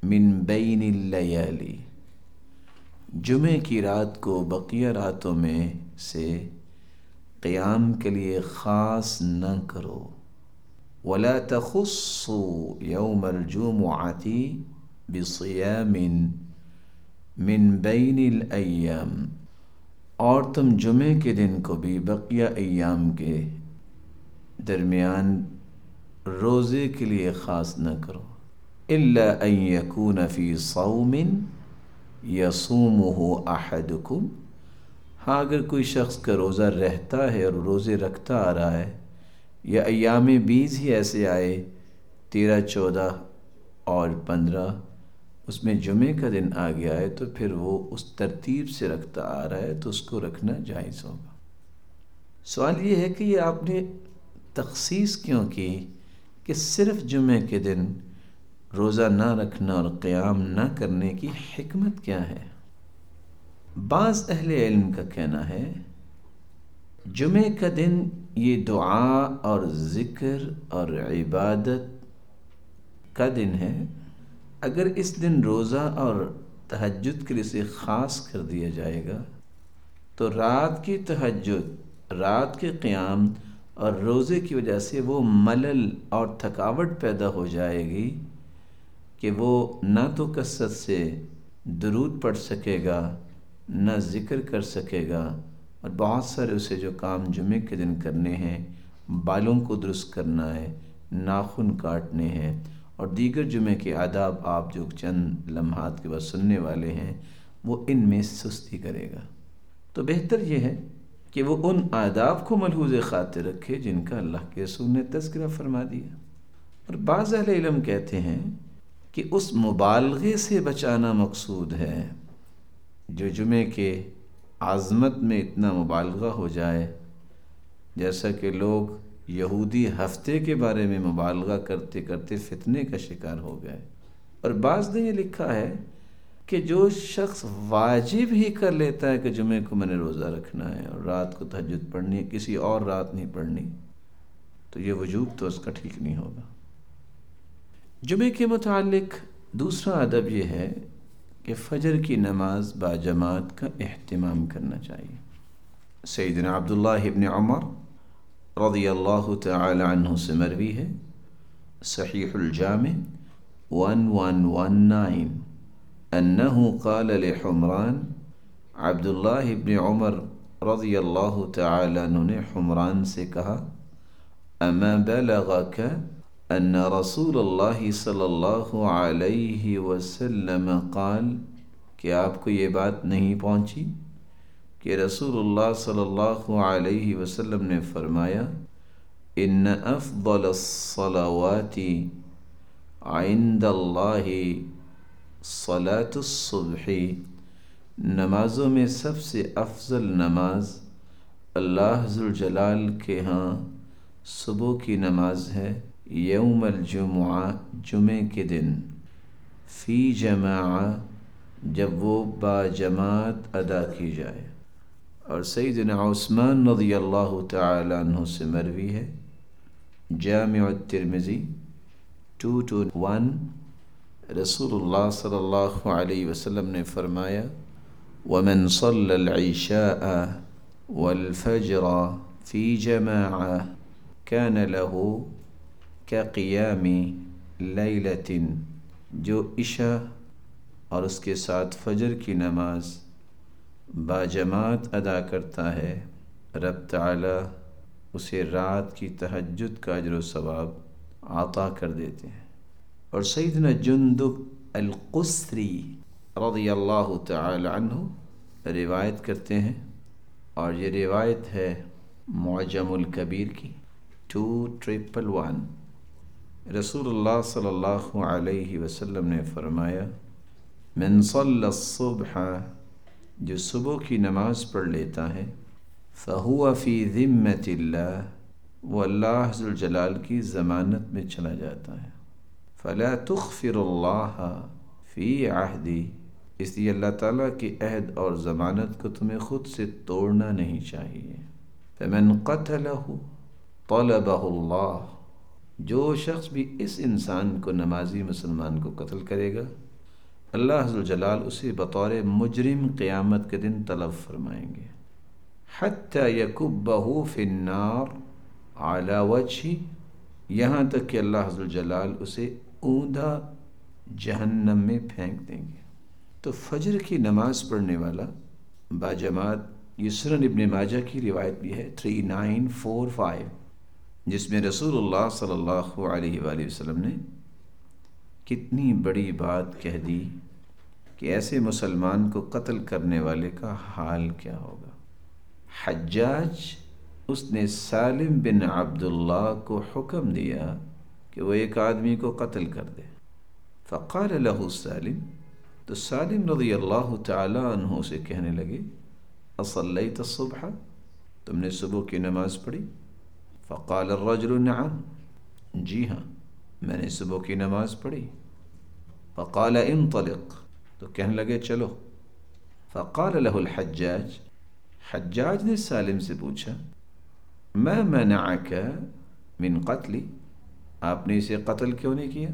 من بین اللیالی، جمعے کی رات کو بقیہ راتوں میں سے قیام کے لیے خاص نہ کرو۔ ولا تخصوا یوم الجمعۃ بصیام من بین الایام، اور تم جمعے کے دن کو بھی بقیہ ایام کے درمیان روزے کے لیے خاص نہ کرو، الا ان یکون فی صوم یصومہ احدکم، ہاں اگر کوئی شخص کا روزہ رہتا ہے اور روزے رکھتا آ رہا ہے، یا ایام بیس ہی ایسے آئے 13، 14 اور 15، اس میں جمعے کا دن آ گیا ہے تو پھر وہ اس ترتیب سے رکھتا آ رہا ہے تو اس کو رکھنا جائز ہوگا۔ سوال یہ ہے کہ یہ آپ نے تخصیص کیوں کی کہ صرف جمعے کے دن روزہ نہ رکھنا اور قیام نہ کرنے کی حکمت کیا ہے؟ بعض اہل علم کا کہنا ہے جمعے کا دن یہ دعا اور ذکر اور عبادت کا دن ہے، اگر اس دن روزہ اور تہجد کے لیے اسے خاص کر دیا جائے گا تو رات کی تہجد، رات کے قیام اور روزے کی وجہ سے وہ ملل اور تھکاوٹ پیدا ہو جائے گی کہ وہ نہ تو کثرت سے درود پڑھ سکے گا، نہ ذکر کر سکے گا، اور بہت سارے اسے جو کام جمعے کے دن کرنے ہیں، بالوں کو درست کرنا ہے، ناخن کاٹنے ہیں اور دیگر جمعے کے آداب آپ جو چند لمحات کے بعد سننے والے ہیں، وہ ان میں سستی کرے گا۔ تو بہتر یہ ہے کہ وہ ان آداب کو ملحوظ خاطر رکھے جن کا اللہ کے رسول نے تذکرہ فرما دیا۔ اور بعض اہل علم کہتے ہیں کہ اس مبالغے سے بچانا مقصود ہے جو جمعے کے عظمت میں اتنا مبالغہ ہو جائے، جیسا کہ لوگ یہودی ہفتے کے بارے میں مبالغہ کرتے کرتے فتنے کا شکار ہو گئے۔ اور بعض نے یہ لکھا ہے کہ جو شخص واجب ہی کر لیتا ہے کہ جمعے کو میں نے روزہ رکھنا ہے اور رات کو تہجد پڑھنی ہے، کسی اور رات نہیں پڑھنی، تو یہ وجوب تو اس کا ٹھیک نہیں ہوگا۔ جمعے کے متعلق دوسرا ادب یہ ہے کہ فجر کی نماز باجماعت کا اہتمام کرنا چاہیے۔ سیدنا عبداللہ ابن عمر رضی اللہ تعالی عنہ سے مروی ہے، صحیح الجامع 1119، انہ قال لحمران، عبداللہ ابن عمر رضی اللہ تعالی عنہ نے حمران سے کہا، اما بلغک ان رسول اللہ صلی اللہ علیہ وسلم قال، کہ آپ کو یہ بات نہیں پہنچی کہ رسول اللہ صلی اللہ علیہ وسلم نے فرمایا، ان افضل الصلوات عند اللہ صلاۃ الصبح، نمازوں میں سب سے افضل نماز اللہ ذوالجلال کے ہاں صبح کی نماز ہے، یوم الجمعہ، جمعے کے دن، فی جماعہ، جب وہ باجماعت ادا کی جائے۔ اور سیدنا عثمان رضی اللہ تعالی عنہ سے مروی ہے، جامع الترمذی 221، رسول اللہ صلی اللہ علیہ وسلم نے فرمایا، ومن صلی العشاء والفجر فی جماعہ کان له کقیام لیلۃ، جو عشاء اور اس کے ساتھ فجر کی نماز باجماعت ادا کرتا ہے، رب تعالی اسے رات کی تہجد کا اجر و ثواب عطا کر دیتے ہیں۔ اور سیدنا جندب القسری رضی اللہ تعالی عنہ روایت کرتے ہیں، اور یہ روایت ہے معجم الکبیر کی 2111، رسول اللہ صلی اللہ علیہ وسلم نے فرمایا، من صلی الصبح، جو صبح کی نماز پڑھ لیتا ہے، فہو فی ذمۃ اللہ، وہ اللہ ذوالجلال کی ضمانت میں چلا جاتا ہے، فلا تخفر اللہ فی عہدی، اس لیے اللہ تعالیٰ کے عہد اور ضمانت کو تمہیں خود سے توڑنا نہیں چاہیے۔ فمن قتلہ طلبہ اللہ، جو شخص بھی اس انسان کو، نمازی مسلمان کو قتل کرے گا اللہ عز و جلال اسے بطور مجرم قیامت کے دن طلب فرمائیں گے، حتی یکبہ فی النار علی وجہ، یہاں تک کہ اللہ عز و جلال اسے اوندا جہنم میں پھینک دیں گے۔ تو فجر کی نماز پڑھنے والا باجماعت، یہ سنن ابن ماجہ کی روایت بھی ہے 3945، جس میں رسول اللہ صلی اللہ علیہ وآلہ وسلم نے کتنی بڑی بات کہہ دی کہ ایسے مسلمان کو قتل کرنے والے کا حال کیا ہوگا۔ حجاج، اس نے سالم بن عبداللہ کو حکم دیا کہ وہ ایک آدمی کو قتل کر دے، فقال له سالم، تو سالم رضی اللہ تعالی عنہ سے کہنے لگے، اصلیت الصبح، تم نے صبح کی نماز پڑھی؟ فقال الرجل نعم، جی ہاں میں نے صبح کی نماز پڑھی۔ فقال انطلق، تو کہنے لگے چلو۔ فقال له الحجاج، حجاج نے سالم سے پوچھا، ما منعک من قتلی، آپ نے اسے قتل کیوں نہیں کیا؟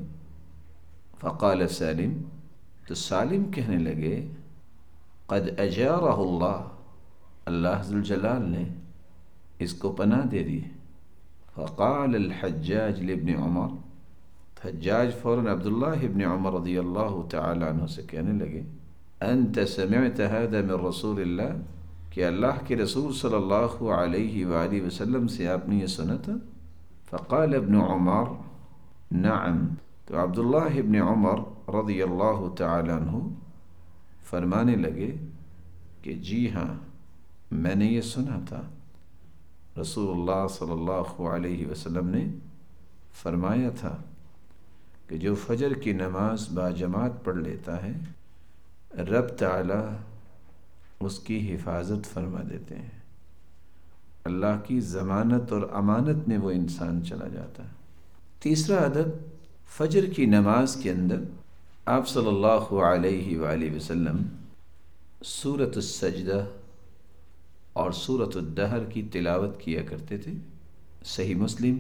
فقال سالم، تو سالم کہنے لگے، قد اجارہ اللہ، اللہ ذو الجلال نے اس کو پناہ دے دی۔ فقال الحجاج لابن عمر، حجاج فوراً عبداللہ ابن عمر رضی اللہ تعالی عنہ سے کہنے لگے، انت سمعت هذا من رسول اللہ، کہ اللہ کے رسول صلی اللہ علیہ وآلہ وسلم سے آپ نے یہ سنا تھا؟ فقال ابن عمر نعم، تو عبداللہ ابن عمر رضی اللہ تعالی عنہ فرمانے لگے کہ جی ہاں میں نے یہ سنا تھا، رسول اللہ صلی اللہ علیہ وسلم نے فرمایا تھا کہ جو فجر کی نماز باجماعت پڑھ لیتا ہے رب تعالی اس کی حفاظت فرما دیتے ہیں، اللہ کی ضمانت اور امانت میں وہ انسان چلا جاتا ہے۔ تیسرا ادب، فجر کی نماز کے اندر آپ صلی اللہ علیہ وآلہ وسلم سورۃ السجدہ اور سورۃ الدہر کی تلاوت کیا کرتے تھے۔ صحیح مسلم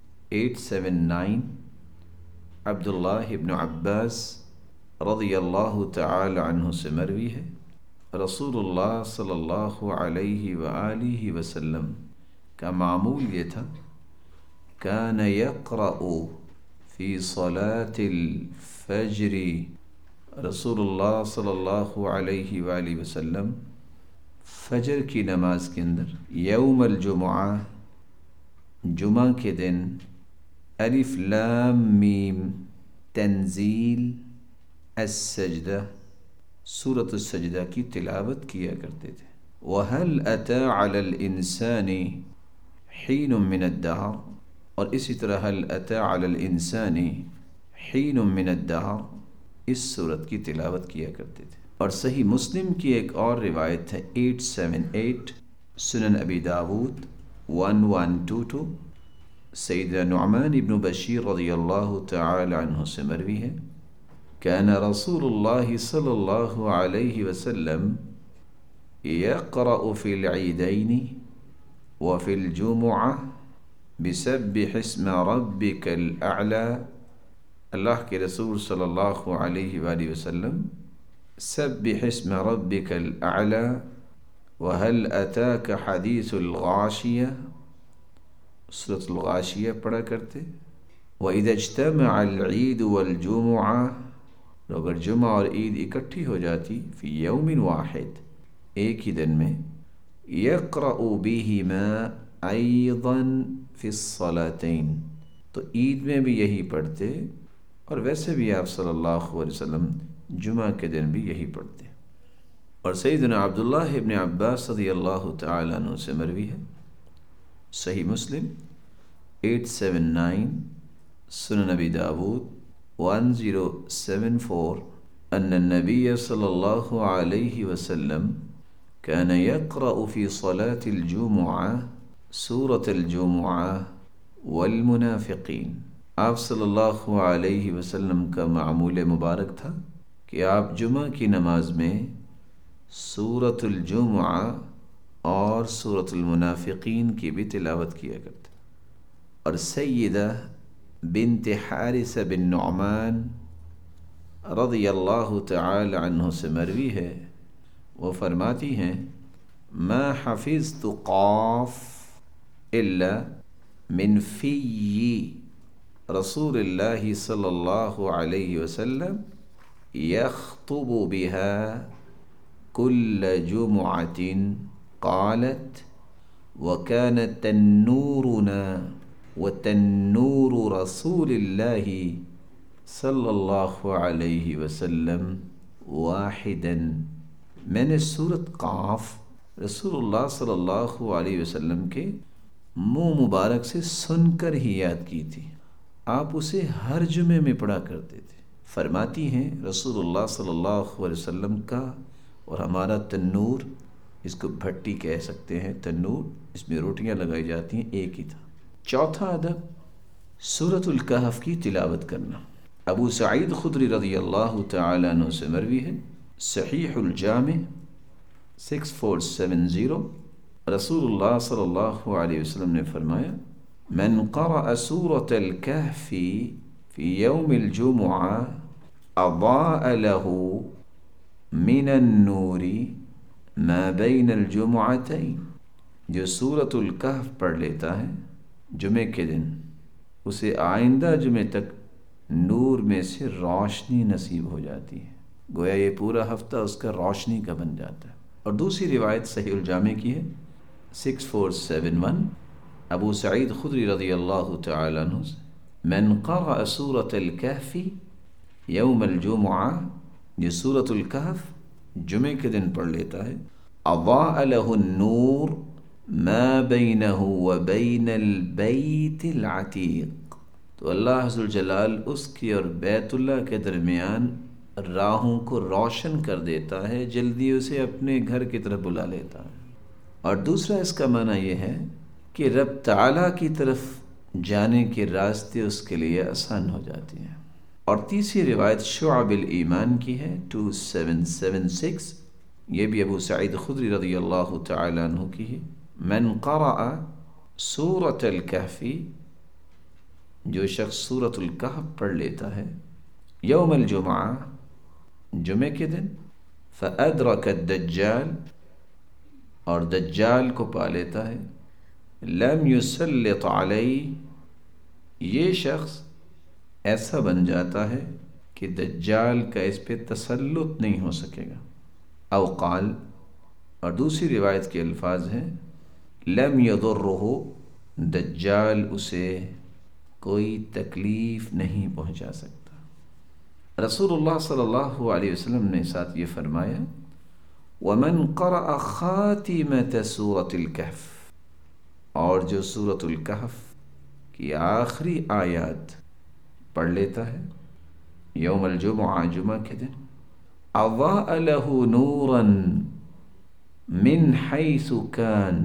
879، عبداللہ ابن عباس رضی اللہ تعالی عنہ سے مروی ہے، رسول اللہ صلی اللہ علیہ وآلہ وسلم کا معمول یہ تھا، کان یقرأ فی صلاة الفجر، رسول اللہ صلی اللہ علیہ وآلہ وسلم فجر کی نماز کے اندر یوم الجمعہ، جمعہ کے دن، الف لام میم تنزیل السجدہ، سورۃ السجدہ کی تلاوت کیا کرتے تھے۔ وَهَلْ أَتَى عَلَى الْإِنسَانِ حِينٌ مِّنَ الدَّهْرِ، اور اسی طرح هل أتى على الإنسان حين من الدهر، اس صورت کی تلاوت کیا کرتے تھے۔ اور صحیح مسلم کی ایک اور روایت ہے 878، سنن ابی داود 1122، سیدنا نعمان ابن بشیر رضی اللہ تعالی عنہ سے مروی ہے، كان رسول اللہ صلی اللہ علیہ وسلم يقرأ في العيدين وفي الجمعة بسبح اسم ربك الأعلى، اللہ کے رسول صلی اللہ علیہ وآلہ وسلم سبح اسم ربك الأعلى وهل أتاك حدیث الغاشیہ، سورۃ الغاشیہ پڑھا کرتے۔ وإذا اجتمع العید والجمعة، اگر جمعہ اور عید اکٹھی ہو جاتی، فی یوم واحد، ایک ہی دن میں، یقرأ بہما ایضا فی الصلاتین، تو عید میں بھی یہی پڑھتے اور ویسے بھی آپ صلی اللہ علیہ وسلم جمعہ کے دن بھی یہی پڑھتے۔ اور سیدنا عبداللہ ابن عباس رضی اللہ تعالی عنہ سے مروی ہے، صحیح مسلم 879، سنن ابی داود 1074، ان النبی صلی اللہ علیہ وسلم كان يقرأ في صلاة الجمعة سورة الجمعة والمنافقین، آپ صلی اللہ علیہ وسلم کا معمول مبارک تھا کہ آپ جمعہ کی نماز میں سورۃ الجمعہ اور سورۃ المنافقین کی بھی تلاوت کیا کرتے۔ اور سیدہ بنت حارث بن نعمان رضی اللہ تعالی عنہ سے مروی ہے، وہ فرماتی ہیں ما حفظت قاف الا من فی رسول اللہ صلی اللہ علیہ وسلم یخطب بها كل جمعة قالت وكان تنورنا وتنور رسول اللہ صلی اللہ علیہ وسلم واحدا۔ میں نے سورۃ قاف رسول اللہ صلی اللہ علیہ وسلم کے منہ مبارک سے سن کر ہی یاد کی تھی، آپ اسے ہر جمعے میں پڑھا کرتے تھے۔ فرماتی ہیں رسول اللہ صلی اللہ علیہ وسلم کا اور ہمارا تنور، اس کو بھٹی کہہ سکتے ہیں، تنور اس میں روٹیاں لگائی جاتی ہیں، ایک ہی تھا۔ چوتھا ادب سورۃ الکہف کی تلاوت کرنا۔ ابو سعید خدری رضی اللہ تعالیٰ عنہ سے مروی ہے، صحیح الجامع 6470، رسول اللہ صلی اللہ علیہ وسلم نے فرمایا من قرأ سورة الکہف فی یوم الجمعہ اضاء له من النور ما بین الجمعتین، جو سورۃ الکہف پڑھ لیتا ہے جمعے کے دن، اسے آئندہ جمعے تک نور میں سے روشنی نصیب ہو جاتی ہے، گویا یہ پورا ہفتہ اس کا روشنی کا بن جاتا ہے۔ اور دوسری روایت صحیح الجامع کی ہے 6471، ابو سعید خدری رضی اللہ تعالیٰ عنہ سے من قرأ سورة الکہف یوم الجمعہ، یہ سورۃ الکہف جمعے کے دن پڑھ لیتا ہے، اضاء له النور ما بینہ وبین البیت العتیق، تو اللہ عز وجل اس کی اور بیت اللہ کے درمیان راہوں کو روشن کر دیتا ہے، جلدی اسے اپنے گھر کی طرف بلا لیتا ہے۔ اور دوسرا اس کا معنی یہ ہے کہ رب تعالیٰ کی طرف جانے کے راستے اس کے لیے آسان ہو جاتے ہیں۔ اور تیسری روایت شعب الایمان کی ہے 2776، یہ بھی ابو سعید خدری رضی اللہ تعالیٰ عنہ کی ہے، من قرأ سورۃ الکہف، جو شخص سورۃ الکہف پڑھ لیتا ہے یوم الجمعہ جمعے کے دن، فأدرک الدجال، اور دجال کو پا لیتا ہے، لم یسلط علیہ، یہ شخص ایسا بن جاتا ہے کہ دجال کا اس پہ تسلط نہیں ہو سکے گا۔ او قال، اور دوسری روایت کے الفاظ ہیں لم یضرہ، دجال اسے کوئی تکلیف نہیں پہنچا سکتا۔ رسول اللہ صلی اللہ علیہ وسلم نے ساتھ یہ فرمایا ومن قرأ خاتمۃ سورۃ الکہف، اور جو سورۃ الکہف کی آخری آیات پڑھ لیتا ہے یوم الجمعہ جمعہ کے دن، اضاء له نورا من حیث کان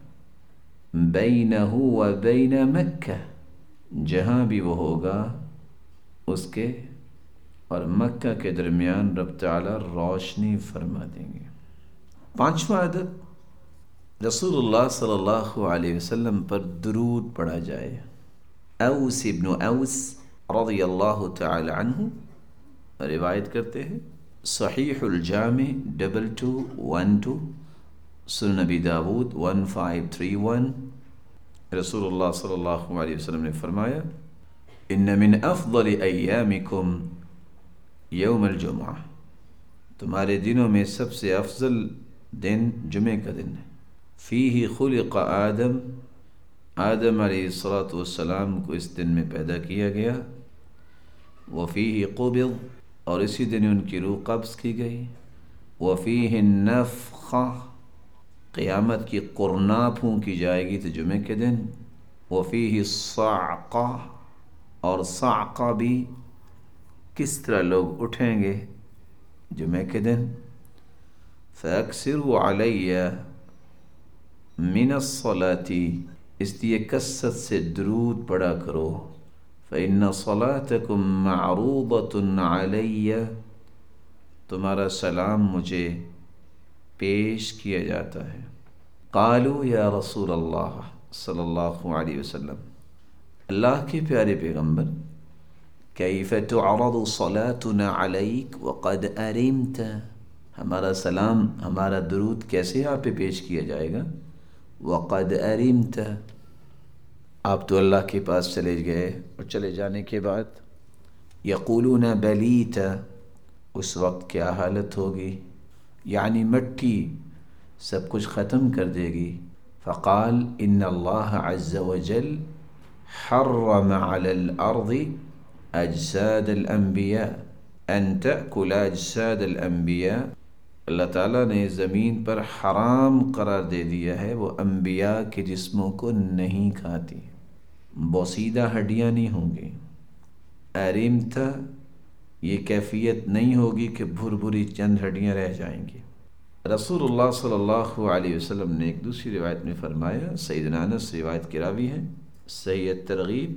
بینہ وبین مکہ، جہاں بھی وہ ہوگا اس کے اور مکہ کے درمیان رب تعالی روشنی فرما دیں گے۔ پانچواں ادب رسول اللہ صلی اللہ علیہ وسلم پر درود پڑھا جائے۔ اوس ابن اوس رضی اللہ تعالی عنہ روایت کرتے ہیں، صحیح الجامع 2212، سنن نبی داود 1531، رسول اللہ صلی اللہ علیہ وسلم نے فرمایا ان من افضل ایامکم یوم الجمعہ، تمہارے دنوں میں سب سے افضل دن جمعے کا دن ہے، فیہ خلق آدم، آدم علیہ الصلاۃ والسلام کو اس دن میں پیدا کیا گیا، وفیہ قبض، اور اسی دن ان کی روح قبض کی گئی، وفیہ النفخہ، قیامت کی قرنا پھونکی جائے گی تو جمعے کے دن، وفیہ الصعقہ، اور صعقہ بھی کس طرح لوگ اٹھیں گے جمعے کے دن، فَأَكْثِرُوا عَلَيَّ مِنَ الصَّلَاةِ، اس لیے کثرت سے درود پڑھا کرو، فَإِنَّ صَلَاتَكُمْ مَعْرُوضَةٌ عَلَيَّ، تمہارا سلام مجھے پیش کیا جاتا ہے۔ قالوا یا رسول اللہ صلی اللہ علیہ وسلم، اللہ کے پیارے پیغمبر کیف تعرض صلاتنا علیک وقد ارمت، ہمارا سلام، ہمارا درود کیسے آپ پہ پیش کیا جائے گا؟ وقد ارمت، آپ تو اللہ کے پاس چلے گئے، اور چلے جانے کے بعد یقولون بلیت، اس وقت کیا حالت ہوگی؟ یعنی مٹی سب کچھ ختم کر دے گی۔ فقال ان اللہ عز وجل حرم على الارض اجساد الانبیاء ان تأکل اجساد الانبیاء، اللہ تعالیٰ نے زمین پر حرام قرار دے دیا ہے وہ انبیاء کے جسموں کو نہیں کھاتی، بوسیدہ ہڈیاں نہیں ہوں گی۔ ارمتا، یہ کیفیت نہیں ہوگی کہ بھر بھری چند ہڈیاں رہ جائیں گی۔ رسول اللہ صلی اللہ علیہ وسلم نے ایک دوسری روایت میں فرمایا، سیدنا انس روایت کے راوی ہیں، صحیح ترغیب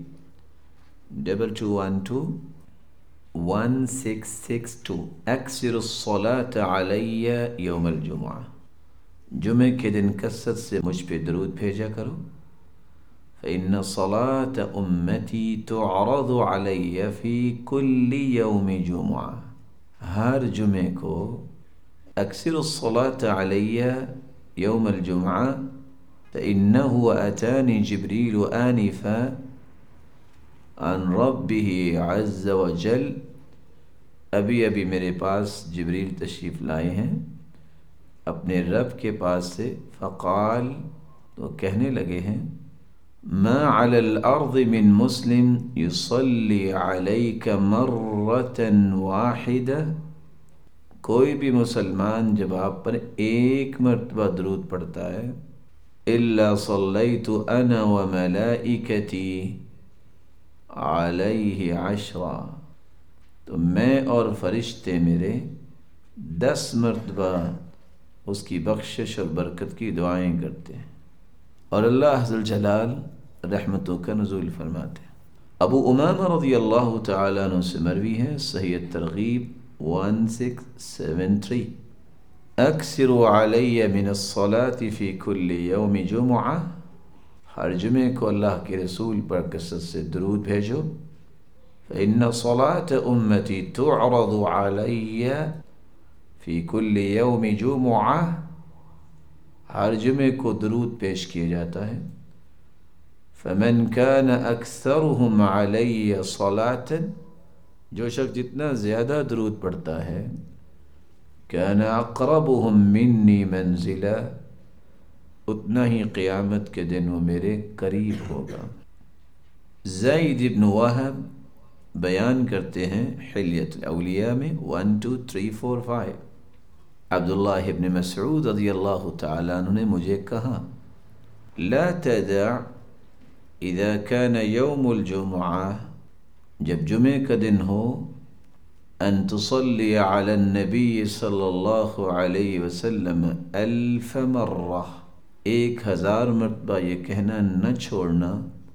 222162، اکثر الصلاة علی یوم الجمعہ، جمعے کے دن کثرت سے مجھ پہ درود بھیجا کرو۔ فإن صلاة أمتي تعرض علي في كل يوم جمعة، ہر جمعے کو اکثر الصلاة علي يوم الجمعة فإنه أتاني جبريل آنفا عن ربه عز وجل، ابھی میرے پاس جبریل تشریف لائے ہیں اپنے رب کے پاس سے، فقال، تو کہنے لگے ہیں، ما على الارض من مسلم يصلي عليك مرة واحدة، کوئی بھی مسلمان جب آپ پر ایک مرتبہ درود پڑھتا ہے، الا صلیت انا وملائکتی علیہ 10، تو میں اور فرشتے میرے 10 مرتبہ اس کی بخشش اور برکت کی دعائیں کرتے ہیں، اور اللہ ذو الجلال رحمتوں کا نزول فرماتے ہیں۔ ابو امامہ رضی اللہ تعالیٰ عنہ سے مروی ہے، صحیح ترغیب 1673، اکثروا علی من الصلاة فی کل یوم جمعہ، ہر جمعے کو اللہ کے رسول پر کثرت سے درود بھیجو۔ فإن صلاة أمتي تعرض علي في كل يوم جمعة، ہر جمعے کو درود پیش کیا جاتا ہے۔ فمن كان أكثرهم علي صلاة، جو شخص جتنا زیادہ درود پڑھتا ہے، كان أقربهم مني منزلا، اتنا ہی قیامت کے دن وہ میرے قریب ہوگا۔ زید بن وہب بیان کرتے ہیں حلیۃ الاولیاء میں 1 2 3 4 5، عبداللہ ابن مسعود رضی اللہ تعالیٰ عنہ نے مجھے کہا، لا تدع اذا كان يوم الجمعہ، جب جمعے کا دن ہو، ان تصلی علی النبی صلی اللہ علیہ وسلم 1000 مرہ، 1000 مرتبہ یہ کہنا نہ چھوڑنا،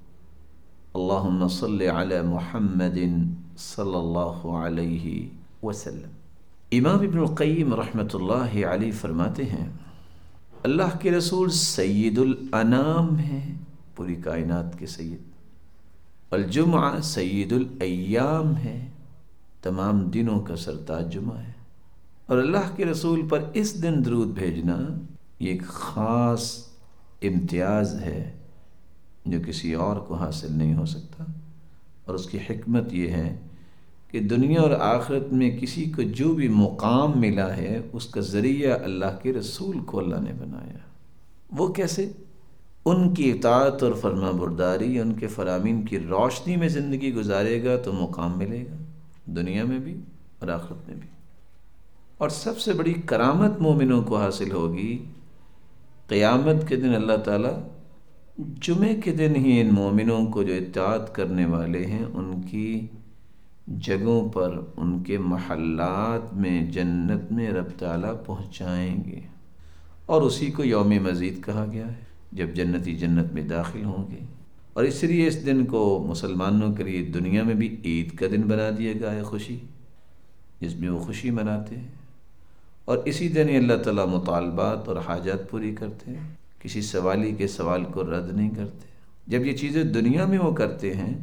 اللہم صلی علی محمد صلی اللہ علیہ وسلم۔ امام ابن القیم رحمۃ اللہ علیہ فرماتے ہیں، اللہ کے رسول سید الانام ہیں، پوری کائنات کے سید، والجمعہ سید الایام ہے، تمام دنوں کا سرتاج جمعہ ہے، اور اللہ کے رسول پر اس دن درود بھیجنا یہ ایک خاص امتیاز ہے جو کسی اور کو حاصل نہیں ہو سکتا، اور اس کی حکمت یہ ہے کہ دنیا اور آخرت میں کسی کو جو بھی مقام ملا ہے اس کا ذریعہ اللہ کے رسول کو اللہ نے بنایا۔ وہ کیسے؟ ان کی اطاعت اور فرما برداری، ان کے فرامین کی روشنی میں زندگی گزارے گا تو مقام ملے گا، دنیا میں بھی اور آخرت میں بھی۔ اور سب سے بڑی کرامت مومنوں کو حاصل ہوگی، قیامت کے دن اللہ تعالیٰ جمعے کے دن ہی ان مومنوں کو جو اطاعت کرنے والے ہیں ان کی جگہوں پر، ان کے محلات میں، جنت میں رب تعالیٰ پہنچائیں گے، اور اسی کو یوم مزید کہا گیا ہے، جب جنتی جنت میں داخل ہوں گے۔ اور اس لیے اس دن کو مسلمانوں کے لیے دنیا میں بھی عید کا دن بنا دیا گیا ہے، خوشی، جس میں وہ خوشی مناتے ہیں، اور اسی دن اللہ تعالیٰ مطالبات اور حاجات پوری کرتے ہیں، کسی سوالی کے سوال کو رد نہیں کرتے۔ جب یہ چیزیں دنیا میں وہ کرتے ہیں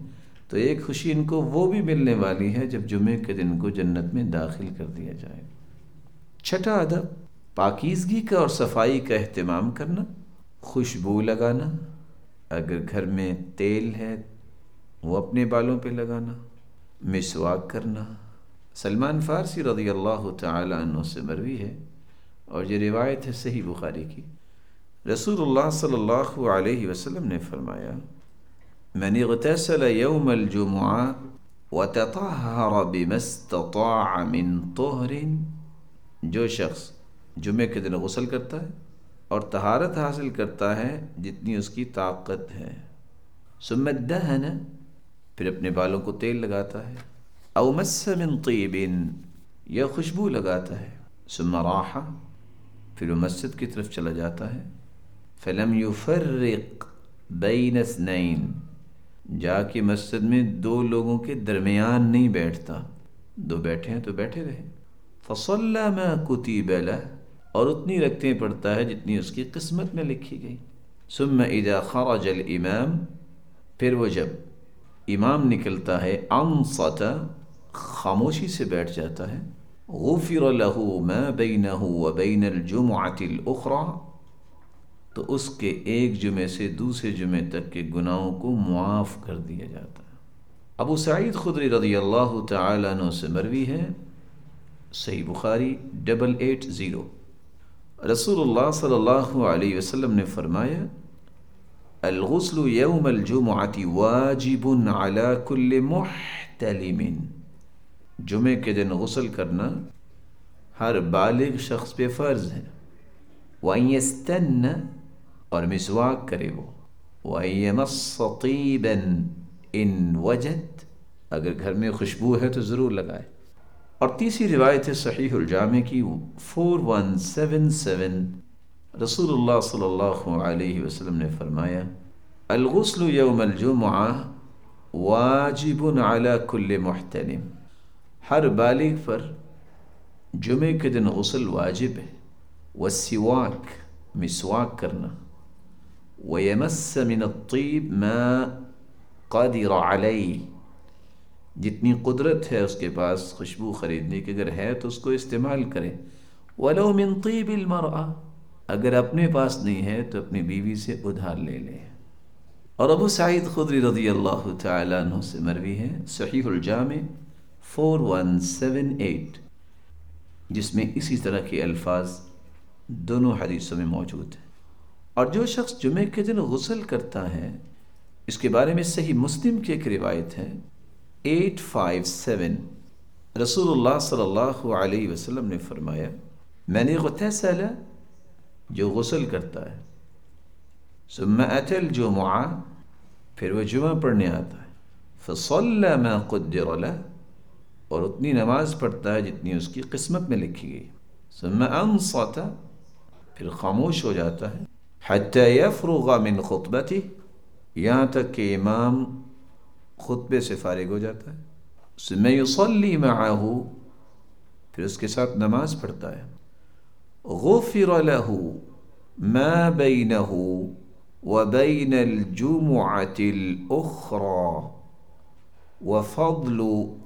تو ایک خوشی ان کو وہ بھی ملنے والی ہے جب جمعے کے دن کو جنت میں داخل کر دیا جائے۔ چھٹا ادب پاکیزگی کا اور صفائی کا اہتمام کرنا، خوشبو لگانا، اگر گھر میں تیل ہے وہ اپنے بالوں پہ لگانا، مسواک کرنا۔ سلمان فارسی رضی اللہ تعالی عنہ سے مروی ہے اور یہ روایت ہے صحیح بخاری کی، رسول اللہ صلی اللہ علیہ وسلم نے فرمایا، من اغتسل یوم الجمعہ وتطہر بما استطاع من طہر، جو شخص جمعے کے دن غسل کرتا ہے اور طہارت حاصل کرتا ہے جتنی اس کی طاقت ہے، ثم ادہن، پھر اپنے بالوں کو تیل لگاتا ہے، او مس من طیب، یا خوشبو لگاتا ہے، ثم راح، پھر وہ مسجد کی طرف چلا جاتا ہے، فلم یفرق بین اثنین، جا کے مسجد میں دو لوگوں کے درمیان نہیں بیٹھتا، دو بیٹھے ہیں تو بیٹھے رہے، فصلی ما کتب لہ، اور اتنی رکعتیں پڑھتا ہے جتنی اس کی قسمت میں لکھی گئی، ثم اذا خرج الامام، پھر وہ جب امام نکلتا ہے، انصت، خاموشی سے بیٹھ جاتا ہے، غفر له ما بینہ وبین الجمعۃ الاخری، تو اس کے ایک جمعے سے دوسرے جمعے تک کے گناہوں کو معاف کر دیا جاتا ہے۔ ابو سعید خدری رضی اللہ تعالی عنہ سے مروی ہے، صحیح بخاری 880، رسول اللہ صلی اللہ علیہ وسلم نے فرمایا، الغسل یوم الجمعۃ واجب علی کل محتلم، جمعے کے دن غسل کرنا ہر بالغ شخص پہ فرض ہے، وَأَن يَسْتَنَّ، اور مسواک کرے وہ، وَأَن يَمَصَّ طِيبًا إِن وَجَدَ، اگر گھر میں خوشبو ہے تو ضرور لگائے۔ اور تیسری روایت ہے صحیح الجامع کی 4177، رسول اللہ صلی اللہ علیہ وسلم نے فرمایا، الغسل یوم الجمعہ واجب علی کل محتلم، ہر بالغ پر جمعے کے دن غسل واجب ہے، والسواک، مسواک کرنا، ویمس من الطیب ما قدر علیہ، جتنی قدرت ہے اس کے پاس خوشبو خریدنے کی، اگر ہے تو اس کو استعمال کرے، ولو من طیب المرأة، اگر اپنے پاس نہیں ہے تو اپنی بیوی سے ادھار لے لے۔ اور ابو سعید خدری رضی اللہ تعالی عنہ سے مروی ہے، صحیح الجامع 4178، جس میں اسی طرح کے الفاظ دونوں حدیثوں میں موجود ہیں۔ اور جو شخص جمعے کے دن غسل کرتا ہے، اس کے بارے میں صحیح مسلم کی ایک روایت ہے 857، رسول اللہ صلی اللہ علیہ وسلم نے فرمایا، من اغتسل، جو غسل کرتا ہے، ثم اتى الجمعہ، پھر وہ جمعہ پڑھنے آتا ہے، فصلی ما قدر له، اور اتنی نماز پڑھتا ہے جتنی اس کی قسمت میں لکھی گئی، ثم انصت، پھر خاموش ہو جاتا ہے، حتی یفرغ من خطبته، یہاں تک کہ امام خطبے سے فارغ ہو جاتا ہے، ثم یصلی معه، پھر اس کے ساتھ نماز پڑھتا ہے، غفر له ما بینہ وبین الجمعۃ الاخری وفضل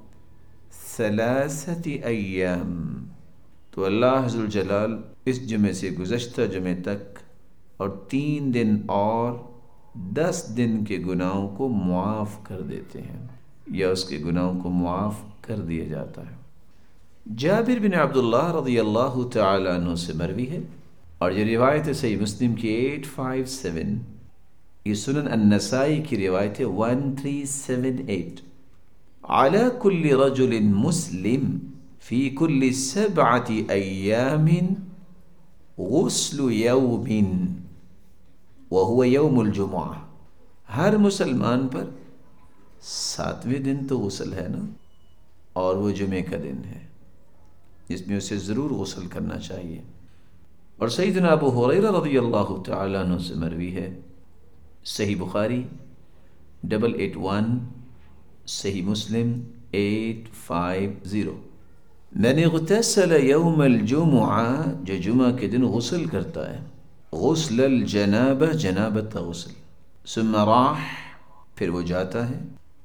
3 ایام، تو اللہ عز الجلال اس جمعے سے گزشتہ جمعے تک اور 3 دن اور 10 دن کے گناہوں کو معاف کر دیتے ہیں، یا اس کے گناہوں کو معاف کر دیا جاتا ہے۔ جابر بن عبداللہ رضی اللہ تعالی عنہ سے مروی ہے، اور یہ روایت ہے صحیح مسلم کی 857، یہ سنن النسائی کی روایت ہے 1378، علی کل رجل مسلم فی کل 7 ایام غسل یوم وہو یوم الجمعہ، ہر مسلمان پر 7ویں دن تو غسل ہے نا، اور وہ جمعے کا دن ہے، جس میں اسے ضرور غسل کرنا چاہیے۔ اور سیدنا ابو ہریرہ رضی اللہ تعالی عنہ سے مروی ہے، صحیح بخاری 881، صحیح مسلم 850، من اغتسل یوم الجمعہ، جو جمعہ کے دن غسل کرتا ہے، غسل الجنابہ، جنابت کا غسل، ثم راح، پھر وہ جاتا ہے،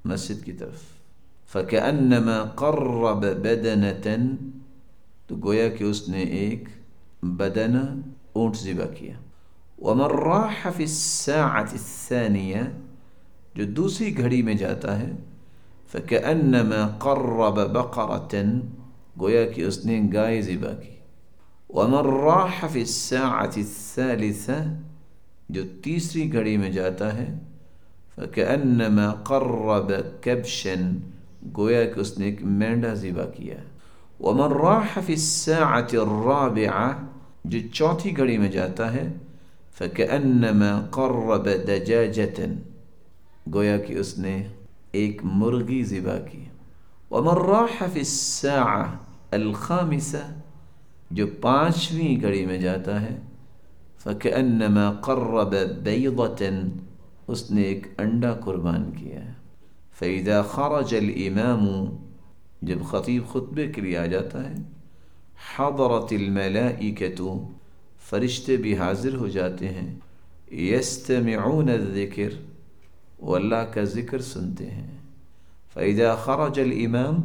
مسجد کی طرف. فَكَأَنَّمَا قَرَّبَ بَدَنَةً، تو گویا کہ اس نے ایک بدنہ اونٹ ذبح کیا. وَمَنْ رَاحَ فِي السَّاعَةِ الثَّانِيَةِ، جو دوسری گھڑی میں جاتا ہے، فَكَأَنَّمَا قَرَّبَ بَقَرَةً، گویا کہ اس نے گائے ذبح کی. وَمَنْ رَاحَ فِي السَّاعَةِ الثَّالِثَةِ، جو تیسری گھڑی میں جاتا ہے، فَكَأَنَّمَا قَرَّبَ كَبْشًا، گویا کہ اس نے ایک مینڈا ذبح کیا. وَمَنْ رَاحَ فِي السَّاعَةِ الرَّابِعَةِ، جو چوتھی گھڑی میں جاتا ہے، فَكَأَنَّمَا قَرَّبَ دَجَاجَةً، گویا کہ اس نے ایک مرغی ذبح کی. وَمَنْ رَاحَ فِي السَّاعَةِ الْخَامِسَةِ، جو پانچویں گھڑی میں جاتا ہے، فَكَأَنَّمَا قَرَّبَ بَيْضَةً، اس نے ایک انڈا قربان کیا ہے. فَإِذَا خَرَجَ الْإِمَامُ، جب خطیب خطبے کے لیے آ جاتا ہے، حَضَرَتِ الْمَلَائِكَةُ، فرشتے بھی حاضر ہو جاتے ہیں، يَسْتَمِعُونَ الذِّكْرَ، وہ اللہ کا ذکر سنتے ہیں. فَإِذَا خَرَجَ الْإِمَامُ،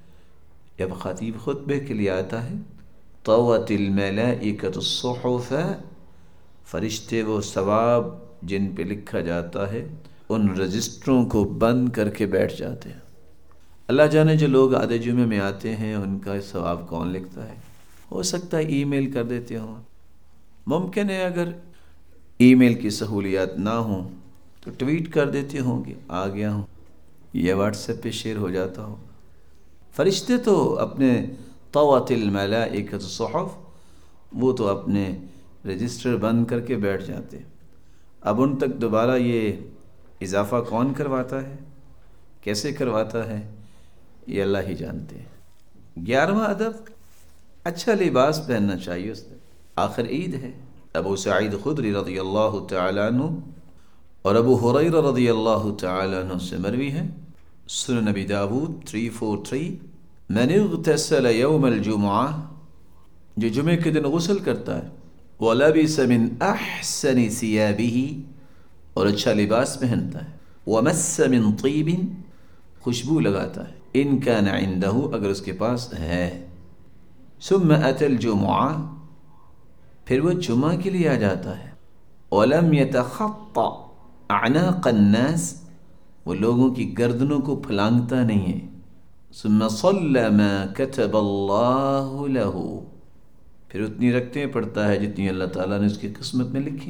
جب خطیب خطبے کے لیے آتا ہے، طَوَتِ الْمَلَائِكَةُ الصُّحُفَ، فرشتے وہ ثواب جن پہ لکھا جاتا ہے ان رجسٹروں کو بند کر کے بیٹھ جاتے ہیں. اللہ جانے جو لوگ آدھے جمعے میں آتے ہیں ان کا ثواب کون لکھتا ہے. ہو سکتا ہے ای میل کر دیتے ہوں، ممکن ہے اگر ای میل کی سہولیات نہ ہوں تو ٹویٹ کر دیتے ہوں گے آ گیا ہوں، یا واٹس ایپ پہ شیئر ہو جاتا ہو. فرشتے تو اپنے طوت الملائکۃ الصحف، وہ تو اپنے رجسٹر بند کر کے بیٹھ جاتے. اب ان تک دوبارہ یہ اضافہ کون کرواتا ہے، کیسے کرواتا ہے، یہ اللہ ہی جانتے ہیں. 11واں ادب، اچھا لباس پہننا چاہیے اس دن، آخر عید ہے. ابو سعید خدری رضی اللہ تعالیٰ عنہ اور ابو ہریرہ رضی اللہ تعالیٰ عنہ سے مروی ہے، سنن نبی داود 343، من اغتسل یوم الجمعہ، جو جمعے کے دن غسل کرتا ہے، وَلَبِسَ مِنْ أَحْسَنِ ثِيَابِهِ، اور اچھا لباس پہنتا ہے، وَمَسَّ مِنْ طِيبٍ، خوشبو لگاتا ہے، إِنْ كَانَ عِنْدَهُ، اگر اس کے پاس ہے، ثُمَّ أَتَى الْجُمُعَةَ، پھر وہ جمعہ کے لیے آ جاتا ہے، وَلَمْ يَتَخَطَّ أَعْنَاقَ النَّاسِ، وہ لوگوں کی گردنوں کو پھلانگتا نہیں ہے، ثُمَّ صَلَّى مَا كَتَبَ اللَّهُ لَهُ، پھر اتنی رکعتیں پڑھتا ہے جتنی اللہ تعالیٰ نے اس کی قسمت میں لکھی.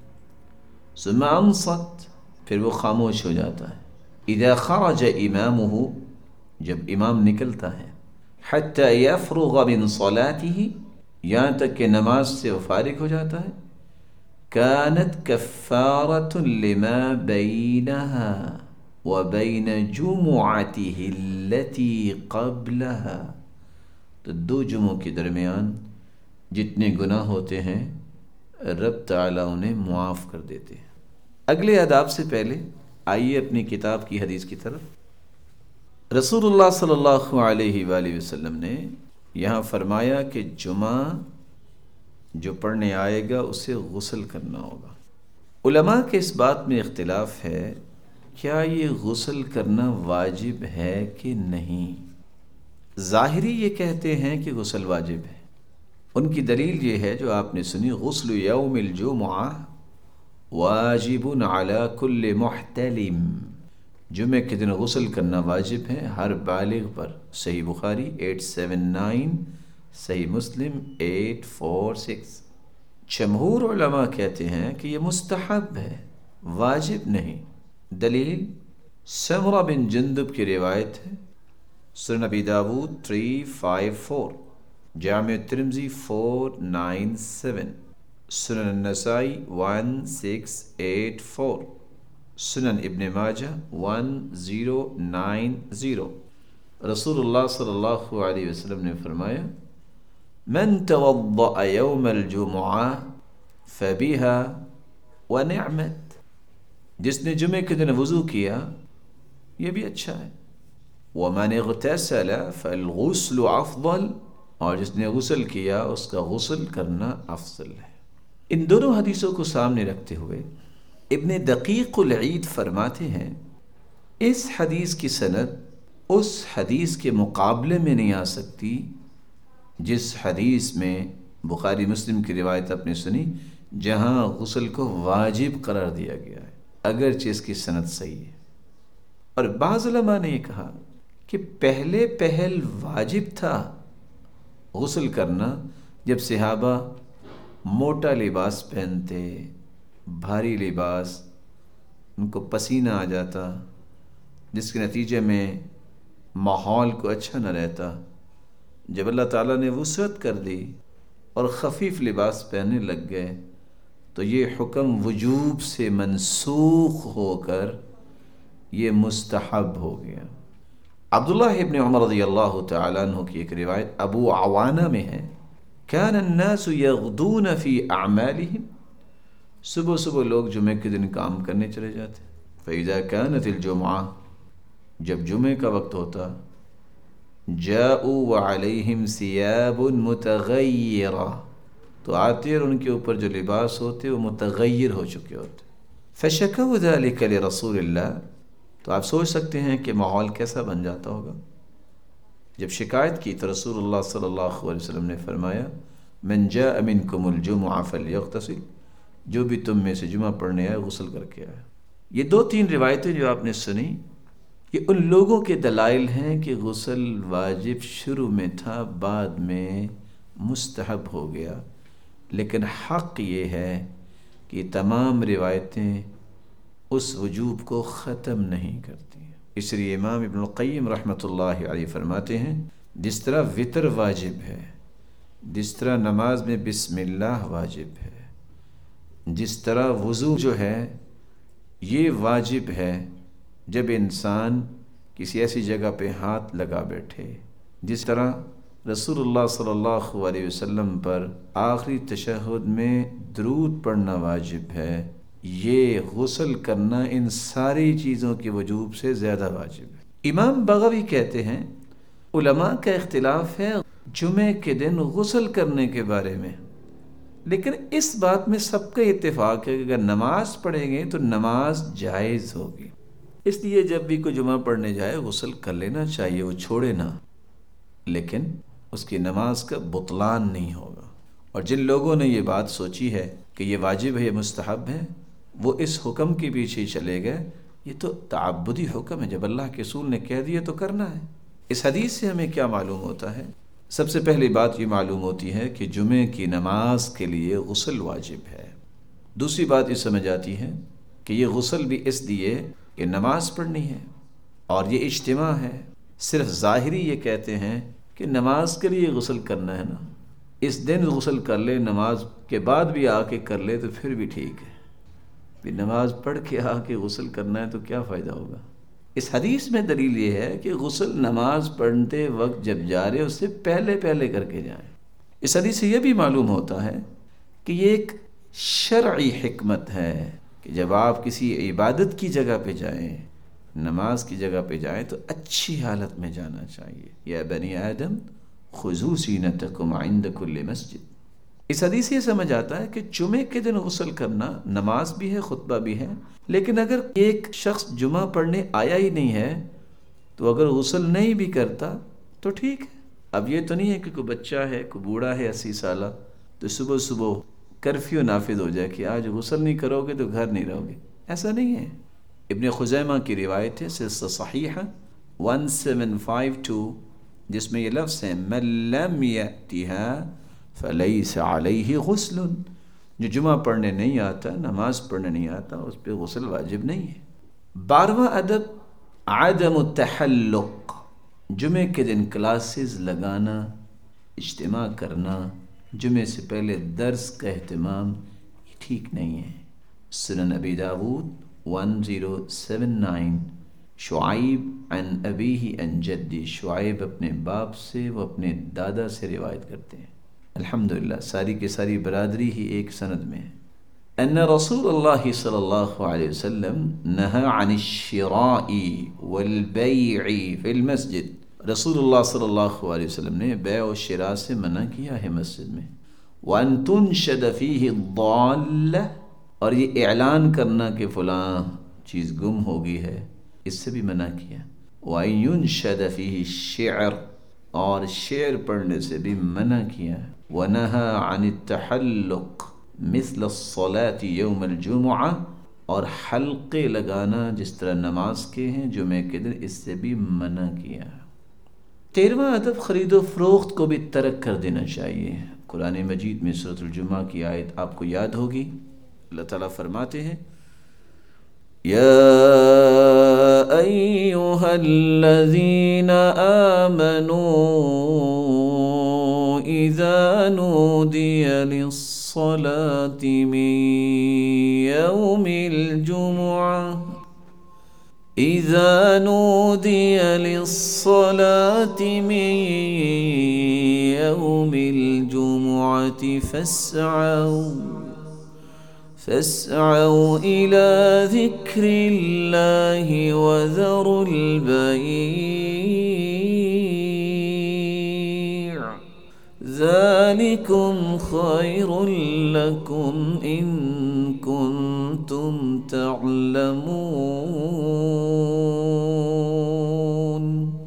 ثم انصت، پھر وہ خاموش ہو جاتا ہے. اذا خرج امامہ، جب امام نکلتا ہے، حتی یفرغ من صلاتہ، یہاں تک کہ نماز سے وہ فارغ ہو جاتا ہے، كانت کفارۃ لما بینہا وبین جمعته التي قبلها، تو دو جمعوں کے درمیان جتنے گناہ ہوتے ہیں رب تعالیٰ انہیں معاف کر دیتے ہیں. اگلے آداب سے پہلے آئیے اپنی کتاب کی حدیث کی طرف. رسول اللہ صلی اللہ علیہ وآلہ وسلم نے یہاں فرمایا کہ جمعہ جو پڑھنے آئے گا اسے غسل کرنا ہوگا. علماء کے اس بات میں اختلاف ہے، کیا یہ غسل کرنا واجب ہے کہ نہیں. ظاہری یہ کہتے ہیں کہ غسل واجب ہے. ان کی دلیل یہ ہے جو آپ نے سنی، غسل یوم الجمعہ واجب علی کل محتلم، جمعے کے دن غسل کرنا واجب ہے ہر بالغ پر. صحیح بخاری 879، صحیح مسلم 846. جمہور علماء کہتے ہیں کہ یہ مستحب ہے، واجب نہیں. دلیل سمرہ بن جندب کی روایت ہے، سنن ابی داود 354، جامع ترمذی 497، سنن النسائی 1684، سنن ابن ماجہ 1090. رسول اللہ صلی اللہ علیہ وسلم نے فرمایا، من توضأ یوم الجمعہ فبها ونعمت، جس نے جمعے کے دن وضو کیا یہ بھی اچھا ہے. ومن اغتسل فالغسل افضل، اور جس نے غسل کیا اس کا غسل کرنا افضل ہے. ان دونوں حدیثوں کو سامنے رکھتے ہوئے ابن دقیق العید فرماتے ہیں، اس حدیث کی سند اس حدیث کے مقابلے میں نہیں آ سکتی جس حدیث میں بخاری مسلم کی روایت آپ نے سنی جہاں غسل کو واجب قرار دیا گیا ہے، اگرچہ اس کی سند صحیح ہے۔ اور بعض علماء نے یہ کہا کہ پہل واجب تھا غسل کرنا جب صحابہ موٹا لباس پہنتے، بھاری لباس، ان کو پسینہ آ جاتا، جس کے نتیجے میں ماحول کو اچھا نہ رہتا۔ جب اللہ تعالیٰ نے وسعت کر دی اور خفیف لباس پہننے لگ گئے تو یہ حکم وجوب سے منسوخ ہو کر یہ مستحب ہو گیا۔ عبداللہ ابن عمر رضی اللہ تعالیٰ عنہ کی ایک روایت ابو عوانہ میں ہے، كان الناس يغدون في اعمالهم، صبح صبح لوگ جمعے کے دن کام کرنے چلے جاتے، فإذا كانت الجمعہ، جب جمعے کا وقت ہوتا، جاءوا وعليهم ثياب متغيرة، تو آتے اور ان کے اوپر جو لباس ہوتے وہ متغیر ہو چکے ہوتے، فشكوا ذلك لرسول اللہ، تو آپ سوچ سکتے ہیں کہ ماحول کیسا بن جاتا ہوگا۔ جب شکایت کی تو رسول اللہ صلی اللہ علیہ وسلم نے فرمایا من جاء منکم الجمعہ فلیغتسل، جو بھی تم میں سے جمعہ پڑھنے آئے غسل کر کے آئے۔ یہ 2-3 روایتیں جو آپ نے سنی یہ ان لوگوں کے دلائل ہیں کہ غسل واجب شروع میں تھا، بعد میں مستحب ہو گیا، لیکن حق یہ ہے کہ تمام روایتیں اس وجوب کو ختم نہیں کرتی ہیں۔ اس لیے امام ابن القیم رحمۃ اللہ علیہ فرماتے ہیں جس طرح وطر واجب ہے، جس طرح نماز میں بسم اللہ واجب ہے، جس طرح وضو جو ہے یہ واجب ہے جب انسان کسی ایسی جگہ پہ ہاتھ لگا بیٹھے، جس طرح رسول اللہ صلی اللہ علیہ وسلم پر آخری تشہد میں درود پڑھنا واجب ہے، یہ غسل کرنا ان ساری چیزوں کے وجوب سے زیادہ واجب ہے۔ امام بغوی کہتے ہیں علماء کا اختلاف ہے جمعے کے دن غسل کرنے کے بارے میں، لیکن اس بات میں سب کا اتفاق ہے کہ اگر نماز پڑھیں گے تو نماز جائز ہوگی، اس لیے جب بھی کوئی جمعہ پڑھنے جائے غسل کر لینا چاہیے، وہ چھوڑے نہ، لیکن اس کی نماز کا بطلان نہیں ہوگا۔ اور جن لوگوں نے یہ بات سوچی ہے کہ یہ واجب ہے یہ مستحب ہے، وہ اس حکم کے پیچھے ہی چلے گئے۔ یہ تو تعبدی حکم ہے، جب اللہ کے رسول نے کہہ دیا تو کرنا ہے۔ اس حدیث سے ہمیں کیا معلوم ہوتا ہے؟ سب سے پہلی بات یہ معلوم ہوتی ہے کہ جمعے کی نماز کے لیے غسل واجب ہے۔ دوسری بات یہ سمجھ آتی ہے کہ یہ غسل بھی اس لیے کہ نماز پڑھنی ہے، اور یہ اجتماع ہے۔ صرف ظاہری یہ کہتے ہیں کہ نماز کے لیے غسل کرنا ہے نا، اس دن غسل کر لے، نماز کے بعد بھی آ کے کر لے تو پھر بھی ٹھیک ہے، پھر نماز پڑھ کے آ کے غسل کرنا ہے تو کیا فائدہ ہوگا؟ اس حدیث میں دلیل یہ ہے کہ غسل نماز پڑھتے وقت جب جا رہے اس سے پہلے کر کے جائیں۔ اس حدیث سے یہ بھی معلوم ہوتا ہے کہ یہ ایک شرعی حکمت ہے کہ جب آپ کسی عبادت کی جگہ پہ جائیں، نماز کی جگہ پہ جائیں تو اچھی حالت میں جانا چاہیے۔ یا بنی آدم خذوا زینتکم عند کل مسجد۔ اس حدیث سے یہ سمجھ آتا ہے کہ جمعے کے دن غسل کرنا نماز بھی ہے، خطبہ بھی ہے، لیکن اگر ایک شخص جمعہ پڑھنے آیا ہی نہیں ہے تو اگر غسل نہیں بھی کرتا تو ٹھیک ہے۔ اب یہ تو نہیں ہے کہ کوئی بچہ ہے، کوئی بوڑھا ہے 80 سالہ، تو صبح صبح کرفیو نافذ ہو جائے کہ آج غسل نہیں کرو گے تو گھر نہیں رہو گے، ایسا نہیں ہے۔ ابن خزیمہ کی روایت ہے سلسلہ صحیحہ 1752، جس میں یہ لفظ ہے من لم یأتها فلیس علیہ غسل، جو جمعہ پڑھنے نہیں آتا، نماز پڑھنے نہیں آتا، اس پہ غسل واجب نہیں ہے۔ 12واں ادب عدم التحلق، جمعے کے دن کلاسز لگانا، اجتماع کرنا، جمعے سے پہلے درس کا اہتمام، یہ ٹھیک نہیں ہے۔ سنن ابی داود 1079، شعیب عن ابیہ عن جدی، شعیب اپنے باپ سے، وہ اپنے دادا سے روایت کرتے ہیں۔ الحمدللہ ساری کی ساری برادری ہی ایک سند میں ہے۔ ان رسول اللہ صلی اللہ علیہ وسلم نہى عن الشراء والبیع فی المسجد، رسول اللہ صلی اللہ علیہ وسلم نے بیع و شراء سے منع کیا ہے مسجد میں۔ وان تنشد فیہ الضالہ، اور یہ اعلان کرنا کہ فلاں چیز گم ہو گئی ہے، اس سے بھی منع کیا. وَيُنْشَدَ فِيهِ الشِّعْرُ اور شعر پڑھنے سے بھی منع کیا. وَنَهَى عَنِ التَّحَلُّقِ مِثْلَ الصَّلَاةِ يَوْمَ الْجُمُعَةِ اور حلقے لگانا جس طرح نماز کے ہیں جمعے کے دن، اس سے بھی منع کیا. 13واں ادب خرید و فروخت کو بھی ترک کر دینا چاہیے. قرآن مجید میں سورۃ الجمعہ کی آیت آپ کو یاد ہوگی. اللہ تعالیٰ فرماتے ہیں یا ایھا الذین آمنوا اذا نودی للصلاة من یوم الجمعہ إذا نودي للصلاة من يوم الجمعة فاسعوا إلى ذكر الله وذروا البيع ذلكم خير لكم إن كنتم تعلمون.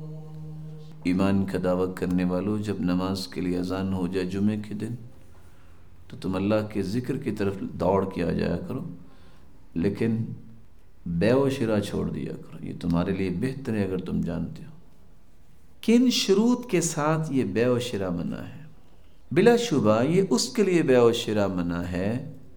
ایمان کا دعویٰ کرنے والوں، جب نماز کے لیے اذان ہو جائے جمعے کے دن تو تم اللہ کے ذکر کی طرف دوڑ کے آ جایا کرو، لیکن بیع و شراء چھوڑ دیا کرو. یہ تمہارے لیے بہتر ہے اگر تم جانتے ہو. کن شروط کے ساتھ یہ بیع و شراء منع ہے؟ بلا شبہ یہ اس کے لیے بیع و شراء منع ہے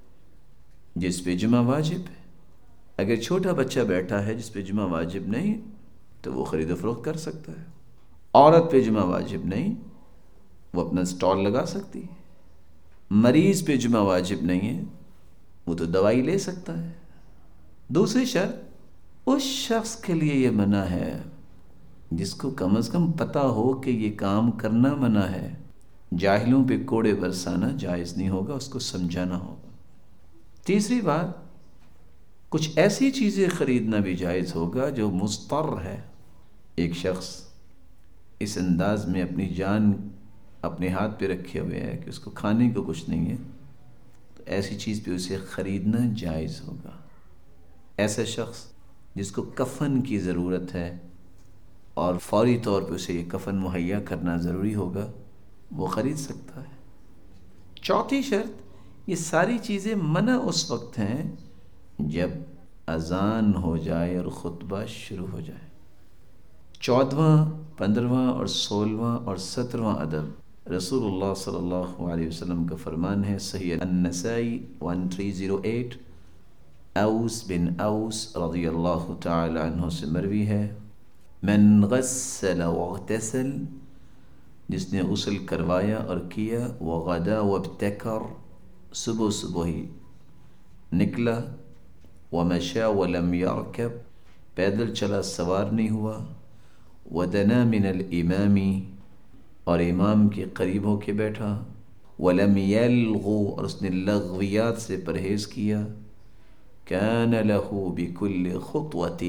جس پہ جمعہ واجب ہے. اگر چھوٹا بچہ بیٹھا ہے جس پہ جمعہ واجب نہیں تو وہ خرید و فروخت کر سکتا ہے. عورت پہ جمعہ واجب نہیں، وہ اپنا سٹال لگا سکتی ہے. مریض پہ جمعہ واجب نہیں ہے، وہ تو دوائی لے سکتا ہے. دوسری شرط، اس شخص کے لیے یہ منع ہے جس کو کم از کم پتہ ہو کہ یہ کام کرنا منع ہے. جاہلوں پہ کوڑے برسانا جائز نہیں ہوگا، اس کو سمجھانا ہوگا. تیسری بات، کچھ ایسی چیزیں خریدنا بھی جائز ہوگا جو مضطر ہے. ایک شخص اس انداز میں اپنی جان اپنے ہاتھ پہ رکھے ہوئے ہے کہ اس کو کھانے کو کچھ نہیں ہے، تو ایسی چیز پہ اسے خریدنا جائز ہوگا. ایسا شخص جس کو کفن کی ضرورت ہے اور فوری طور پہ اسے یہ کفن مہیا کرنا ضروری ہوگا، وہ خرید سکتا ہے. چوتھی شرط، یہ ساری چیزیں منع اس وقت ہیں جب اذان ہو جائے اور خطبہ شروع ہو جائے. 14واں، 15واں اور 16واں اور 17واں ادب رسول اللہ صلی اللہ علیہ وسلم کا فرمان ہے. صحیح النسائی 1308 اوس بن اوس رضی اللہ تعالی عنہ سے مروی ہے، من غسل واغتسل، جس نے غسل کروایا اور کیا، وغدا وابتکر، صبح صبح ہی نکلا، ومشا ولم یرکب، پیدل چلا سوار نہیں ہوا، ودنا من الامام، اور امام کے قریب ہو کے بیٹھا، ولم یلغو، اور اس نے لغویات سے پرہیز کیا، کان له بكل خطوة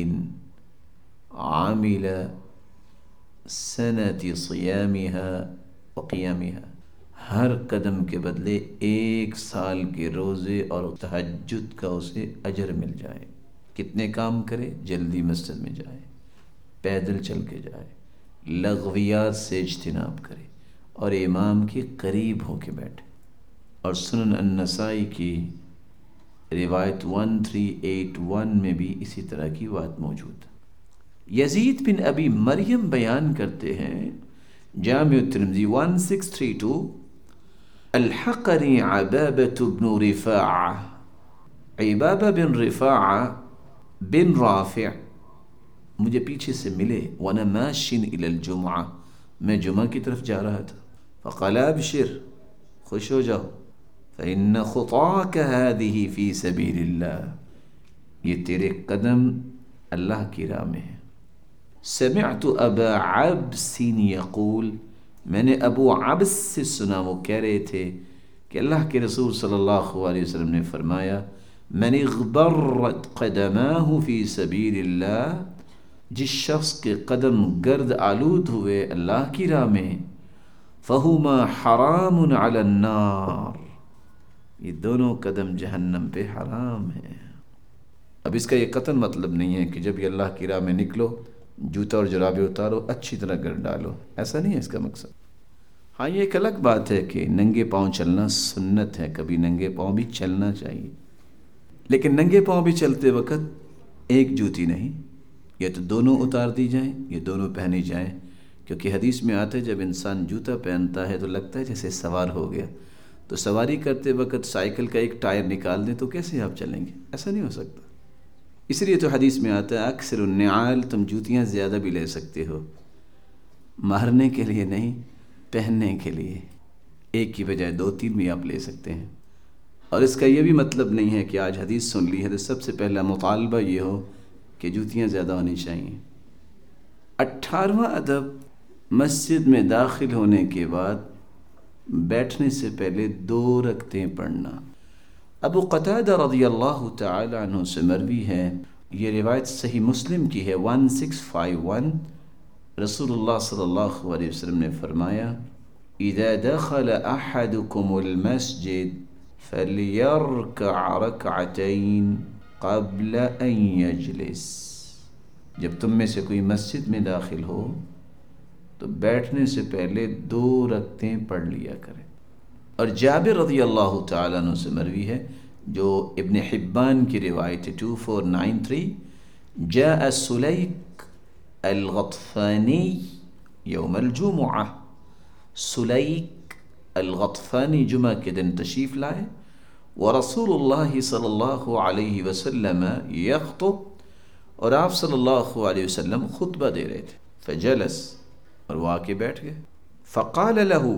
عامل سنة صيامها وقيامها، ہر قدم کے بدلے 1 سال کے روزے اور تہجد کا اسے اجر مل جائے. کتنے کام کرے؟ جلدی مسجد میں جائے، پیدل چل کے جائے، لغویات سے اجتناب کرے اور امام کے قریب ہو کے بیٹھے. اور سنن النسائی کی روایت 1381 میں بھی اسی طرح کی بات موجود ہے. یزید بن ابی مریم بیان کرتے ہیں، جامع الترمذی 1632، الحقنی عبابة بن رفاعہ، عبابہ بن رفاعہ بن رافع مجھے پیچھے سے ملے، وانا ماشٍ الی الجمعہ، میں جمعہ کی طرف جا رہا تھا. فقال ابشر، خوش ہو جاؤ، فإن خطاك هذه في سبيل الله، یہ تیرے قدم اللہ کی راہ میں ہے. سمعت ابا عبس یقول، میں نے ابو عبس سے سنا، وہ کہہ رہے تھے کہ اللہ کے رسول صلی اللہ علیہ وسلم نے فرمایا، من اغبرت قدماہ فی سبیل اللہ، جس شخص کے قدم گرد آلود ہوئے اللہ کی راہ میں، فہما حرام علی النار، یہ دونوں قدم جہنم پہ حرام ہیں. اب اس کا یہ قطعاً مطلب نہیں ہے کہ جب یہ اللہ کی راہ میں نکلو جوتا اور جرابے اتارو اچھی طرح کر ڈالو، ایسا نہیں ہے اس کا مقصد۔ ہاں یہ ایک الگ بات ہے کہ ننگے پاؤں چلنا سنت ہے، کبھی ننگے پاؤں بھی چلنا چاہیے، لیکن ننگے پاؤں بھی چلتے وقت ایک جوتی نہیں، یہ تو دونوں اتار دی جائیں، یہ دونوں پہنی جائیں، کیونکہ حدیث میں آتا ہے جب انسان جوتا پہنتا ہے تو لگتا ہے جیسے سوار ہو گیا، تو سواری کرتے وقت سائیکل کا ایک ٹائر نکال دیں تو کیسے آپ چلیں گے؟ ایسا نہیں ہو سکتا۔ اس لیے تو حدیث میں آتا ہے اکثر النعال، تم جوتیاں زیادہ بھی لے سکتے ہو، مارنے کے لیے نہیں، پہننے کے لیے، ایک کی بجائے 2-3 بھی آپ لے سکتے ہیں۔ اور اس کا یہ بھی مطلب نہیں ہے کہ آج حدیث سن لی ہے تو سب سے پہلا مطالبہ یہ ہو کہ جوتیاں زیادہ ہونی چاہیے۔ 18واں ادب، مسجد میں داخل ہونے کے بعد بیٹھنے سے پہلے 2 رکعتیں پڑھنا۔ ابو قتادہ رضی اللہ تعالی عنہ سے مروی ہے، یہ روایت صحیح مسلم کی ہے 1651، رسول اللہ صلی اللہ علیہ وسلم نے فرمایا اذا دخل احدكم المسجد فليركع ركعتين قبل ان يجلس، جب تم میں سے کوئی مسجد میں داخل ہو تو بیٹھنے سے پہلے 2 رکعتیں پڑھ لیا کرے۔ اور جابر رضی اللہ تعالیٰ عنہ سے مروی ہے جو ابن حبان کی روایت 2493، جاء سلیک الغطفانی یوم الجمعہ، سلیک الغطفانی جمعہ کے دن تشریف لائے، ورسول اللہ صلی اللہ علیہ وسلم یخطب، اور آپ صلی اللہ علیہ وسلم خطبہ دے رہے تھے، فجلس، اور وہ آ کے بیٹھ گئے، فقال له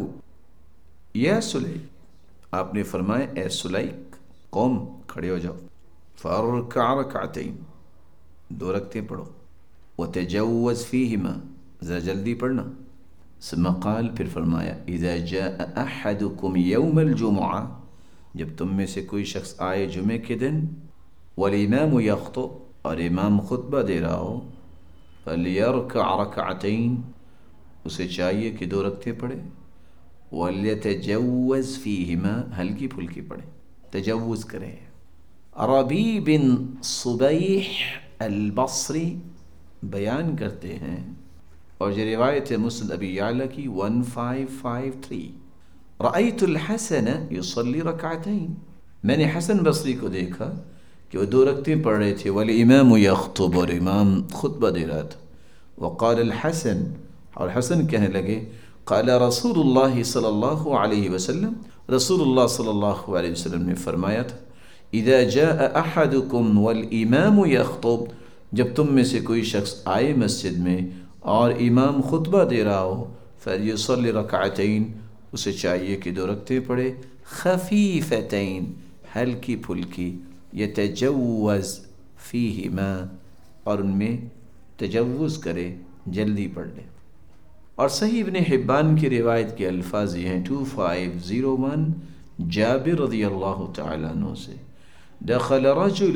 یا سلیک، آپ نے فرمایا اے سلیک، قوم، کھڑے ہو جاؤ، فارکع رکعتین، 2 رکعتیں پڑھو، وتجوز فیہما، ذرا جلدی پڑھنا، ثم قال، پھر فرمایا اذا جاء احدکم یوم الجمعہ، جب تم میں سے کوئی شخص آئے جمعے کے دن، والامام یخطب، اور امام خطبہ دے رہا ہو، فلیرکع رکعتین، اسے چاہیے کہ 2 رکعتیں پڑھے، وَلْيَتَجَوَّزْ فِيهِمَا، ہلکی پھلکی پڑھے، تجوز کرے۔ ربی بن صبیح البصری بیان کرتے ہیں، اور یہ روایت ہے مسند ابی یعلا کی 1553، رأیت الحسن یصلی رکعتین، میں نے حسن بصری کو دیکھا کہ وہ 2 رکعتیں پڑھ رہے تھے، والامام یخطب، اور امام خطبہ دے رہا تھا، وقال الحسن، اور حسن کہنے لگے، قال رسول اللہ صلی اللہ علیہ وسلم، رسول اللہ صلی اللہ علیہ وسلم نے فرمایا تھا، اذا جاء احدکم والامام یخطب، جب تم میں سے کوئی شخص آئے مسجد میں اور امام خطبہ دے رہا ہو، فلیصلی رکعتین، اسے چاہیے کہ 2 رکعتیں پڑھے، خفیفتین، ہلکی پھلکی، یتجوز فیہما، اور ان میں تجوز کرے، جلدی پڑھ لے۔ اور صحیح ابن حبان کی روایت کے الفاظ یہ ہیں 2501، جابر رضی اللہ تعالیٰ عنہ سے، دخل رجل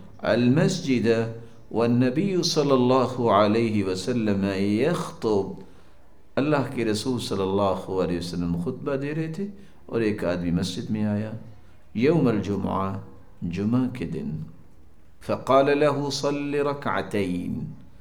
المسجد والنبی صلی اللہ علیہ وسلم یخطب، اللہ کے رسول صلی اللہ علیہ وسلم خطبہ دے رہے تھے اور ایک آدمی مسجد میں آیا، یوم الجمعہ، جمعہ کے دن، فقال له صل رکعتین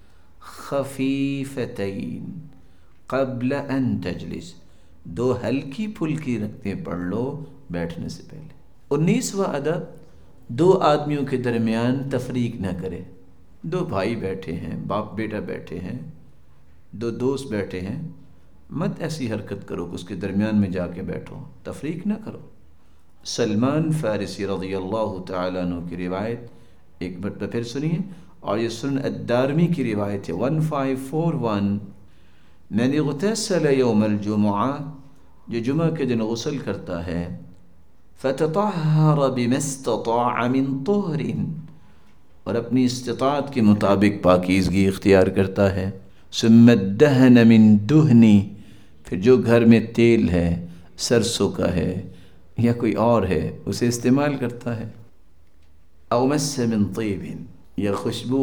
خفیفتین قبل ان تجلس، 2 ہلکی پھلکی رکعتیں پڑھ لو بیٹھنے سے پہلے۔ 19واں ادب، 2 آدمیوں کے درمیان تفریق نہ کرے، 2 بھائی بیٹھے ہیں، باپ بیٹا بیٹھے ہیں، 2 دوست بیٹھے ہیں، مت ایسی حرکت کرو کہ اس کے درمیان میں جا کے بیٹھو، تفریق نہ کرو۔ سلمان فارسی رضی اللہ تعالیٰ عنہ کی روایت ایک مرتبہ پھر سنیے، اور یہ سنن الدارمی کی روایت ہے 1541، من اغتسل یوم الجمعہ، جو جمعہ کے دن غسل کرتا ہے، فتطہر بما استطاع من طہر، اور اپنی استطاعت کے مطابق پاکیزگی اختیار کرتا ہے، ثم ادہن من دہنی، پھر جو گھر میں تیل ہے، سرسوں کا ہے یا کوئی اور ہے، اسے استعمال کرتا ہے، او مس من طیب، یا خوشبو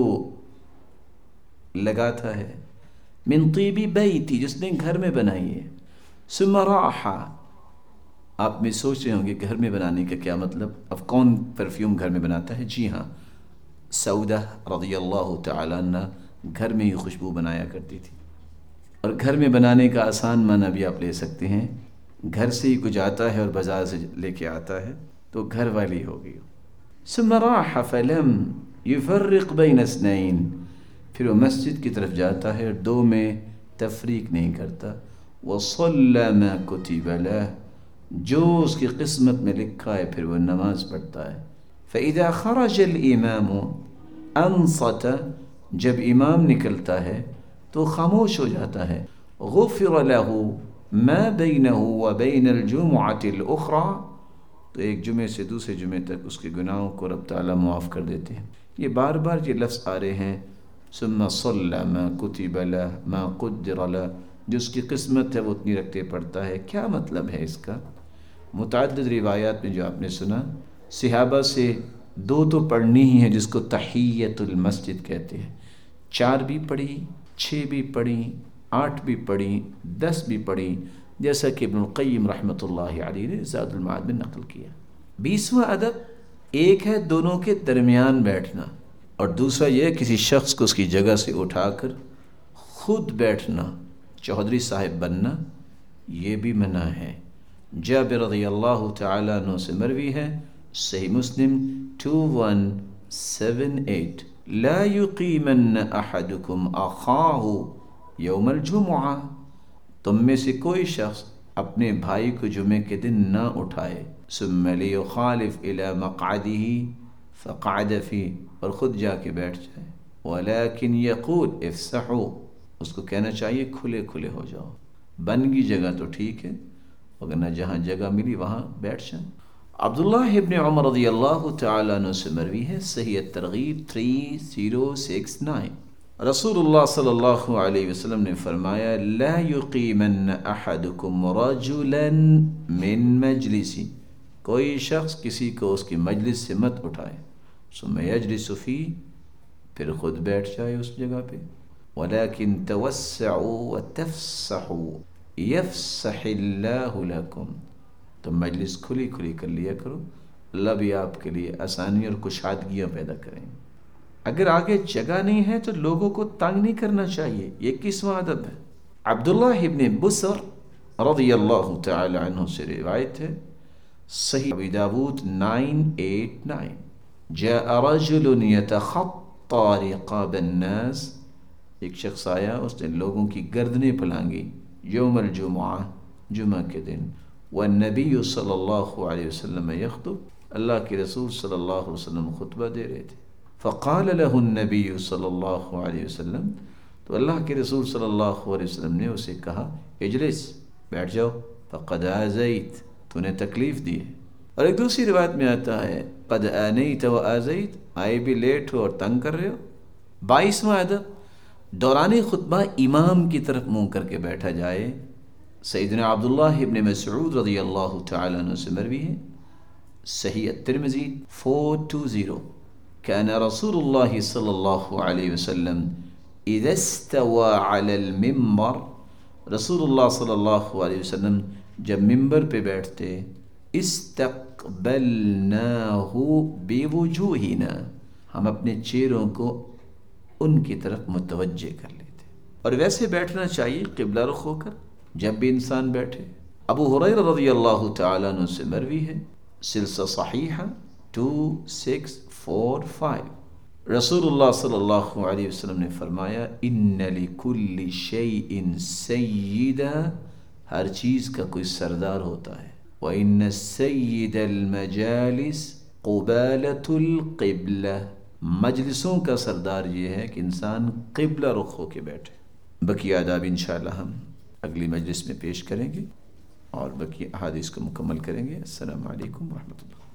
لگاتا ہے، من طیبی بیتی، جس نے گھر میں بنائی ہے، ثم راح، آپ میں سوچ رہے ہوں گے گھر میں بنانے کا کیا مطلب، اب کون پرفیوم گھر میں بناتا ہے؟ جی ہاں، سعودہ رضی اللہ تعالی عنہ گھر میں ہی خوشبو بنایا کرتی تھی، اور گھر میں بنانے کا آسان معنی بھی آپ لے سکتے ہیں، گھر سے ہی کچھ آتا ہے اور بازار سے لے کے آتا ہے تو گھر والی ہو گئی۔ ثم راح فلم يفرق بین اثنین، پھر وہ مسجد کی طرف جاتا ہے اور دو میں تفریق نہیں کرتا۔ وصلى ما كتب له، جو اس کی قسمت میں لکھا ہے پھر وہ نماز پڑھتا ہے۔ فإذا خرج الإمام انصت، جب امام نکلتا ہے تو خاموش ہو جاتا ہے۔ غفر له ما بينه وبين الجمعة الأخرى، تو ایک جمعے سے دوسرے جمعے تک اس کے گناہوں کو رب تعالیٰ معاف کر دیتے ہیں۔ یہ بار بار یہ لفظ آ رہے ہیں، ثم صلى ما كتب له ما قدر له، جو اس کی قسمت ہے وہ اتنی رکھتے پڑتا ہے۔ کیا مطلب ہے اس کا؟ متعدد روایات میں جو آپ نے سنا، صحابہ سے دو تو پڑھنی ہی ہے جس کو تحیت المسجد کہتے ہیں، 4 بھی پڑھی، 6 بھی پڑھی، 8 بھی پڑھی، 10 بھی پڑھی، جیسا کہ ابن القیم رحمۃ اللہ علیہ نے زاد المعاد میں نقل کیا۔ 20واں ادب ایک ہے دونوں کے درمیان بیٹھنا، اور دوسرا یہ کسی شخص کو اس کی جگہ سے اٹھا کر خود بیٹھنا، چودھری صاحب بننا، یہ بھی منع ہے۔ جابر رضی اللہ تعالیٰ عنہ سے مروی ہے، صحیح مسلم 2178، لا یقیمن احدکم اخاہ یوم الجمعہ، تم میں سے کوئی شخص اپنے بھائی کو جمعے کے دن نہ اٹھائے، ثم لیخالف الی مقعدہ فقعد فیہ، اور خود جا کے بیٹھ جائے، ولیکن یقول افسحوا، اس کو کہنا چاہیے کھلے کھلے ہو جاؤ، بن گئی جگہ تو ٹھیک ہے، وگرنہ جہاں جگہ ملی وہاں بیٹھ جائیں۔ عبداللہ ابن عمر رضی اللہ تعالیٰ عنہ سے مروی ہے، صحیح الترغیب 3069، رسول اللہ صلی اللہ علیہ وسلم نے فرمایا، لا یقیمن احدکم رجلا من مجلسی، کوئی شخص کسی کو اس کی مجلس سے مت اٹھائے، ثم یجلس فیہ، پھر خود بیٹھ جائے اس جگہ پہ، ولیکن توسعوا وتفسحوا یفسح اللہ لکم، تو مجلس کھلی کھلی کر لیا کرو، اللہ بھی آپ کے لیے آسانی اور کشادگیاں پیدا کریں۔ اگر آگے جگہ نہیں ہے تو لوگوں کو تنگ نہیں کرنا چاہیے، یہ 21واں ادب ہے۔ عبداللہ ابن بصر رضی اللہ تعالی عنہ سے روایت ہے، صحیح ابی داود 989، جاء رجل یتخطى رقاب الناس، ایک شخص آیا، اس نے لوگوں کی گردنیں پلانگی، یوم الجمعہ، جمعہ کے دن، والنبی صلی اللہ علیہ وسلم یخطب، اللہ کے رسول صلی اللہ علیہ وسلم خطبہ دے رہے تھے، فقال له النبی صلی اللہ علیہ وسلم، تو اللہ کے رسول صلی اللہ علیہ وسلم نے اسے کہا، اجلس، بیٹھ جاؤ، فقد آذیت، تو نے تکلیف دی ہے۔ اور ایک دوسری روایت میں آتا ہے، قد آنیت و آذیت، آئے بھی لیٹ ہو اور تنگ کر رہے ہو۔ 22واں ادب، دوران خطبہ امام کی طرف منہ کر کے بیٹھا جائے۔ سیدنا عبداللہ ابن مسعود رضی اللہ تعالیٰ عنہ سے مروی ہے، صحیح الترمذی 420، كان رسول اللہ صلی اللہ علیہ وسلم اذا استوى على المنبر، رسول اللہ صلی اللہ علیہ وسلم جب ممبر پہ بیٹھتے، استقبلناہ بوجوہنا، ہم اپنے چہروں کو ان کی طرف متوجہ کر لیتے، اور ویسے بیٹھنا چاہیے قبلہ رخ ہو کر جب بھی انسان بیٹھے۔ ابو ہریرہ رضی اللہ تعالیٰ عنہ سے مروی ہے، سلسلہ صحیحہ 2645، رسول اللہ صلی اللہ علیہ وسلم نے فرمایا، ان لکل شیء سیدا، ہر چیز کا کوئی سردار ہوتا ہے، وَإِنَّ السَّيِّدَ الْمَجَالِسِ قُبَالَةُ الْقِبْلَةِ، مجلسوں کا سردار یہ ہے کہ انسان قبلہ رخ ہو کے بیٹھے۔ بقی آداب انشاءاللہ ہم اگلی مجلس میں پیش کریں گے اور بقی احادیث کو مکمل کریں گے۔ السلام علیکم ورحمۃ اللہ۔